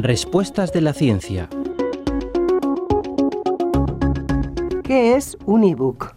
Respuestas de la ciencia. ¿Qué es un ebook?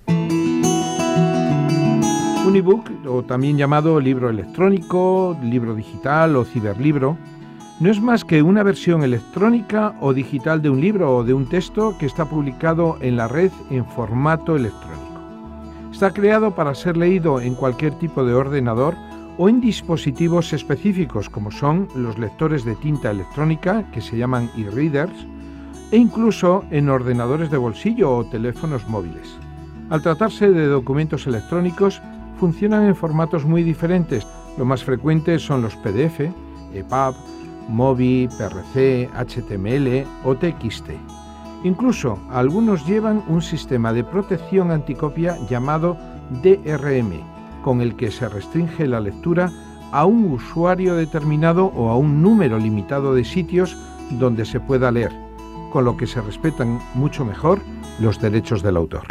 Un ebook, o también llamado libro electrónico, libro digital o ciberlibro, no es más que una versión electrónica o digital de un libro o de un texto que está publicado en la red en formato electrónico. Está creado para ser leído en cualquier tipo de ordenador o en dispositivos específicos como son los lectores de tinta electrónica, que se llaman e-readers, e incluso en ordenadores de bolsillo o teléfonos móviles. Al tratarse de documentos electrónicos, funcionan en formatos muy diferentes. Los más frecuentes son los PDF, EPUB, MOBI, PRC, HTML o TXT. Incluso algunos llevan un sistema de protección anticopia llamado DRM, con el que se restringe la lectura a un usuario determinado o a un número limitado de sitios donde se pueda leer, con lo que se respetan mucho mejor los derechos del autor.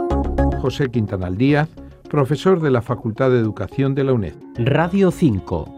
José Quintanal Díaz, profesor de la Facultad de Educación de la UNED. Radio 5.